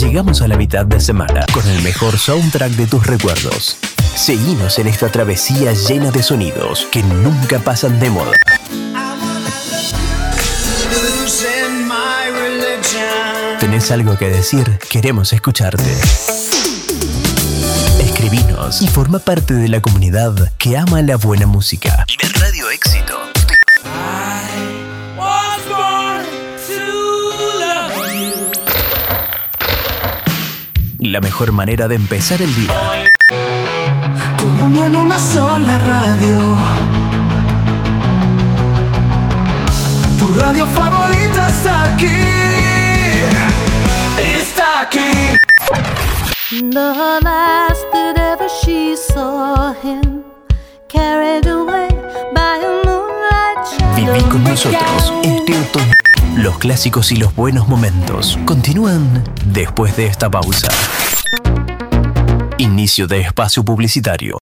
Llegamos a la mitad de semana con el mejor soundtrack de tus recuerdos. Seguinos en esta travesía llena de sonidos que nunca pasan de moda. ¿Tenés algo que decir? Queremos escucharte. Escribinos y forma parte de la comunidad que ama la buena música. En Radio Éxito. La mejor manera de empezar el día. Como en una sola radio. Tu radio favorita está aquí. Está aquí. The last that ever she saw him, carried away by a moonlight shadow. Viví con nosotros este otoño. Los clásicos y los buenos momentos continúan después de esta pausa. Inicio de espacio publicitario.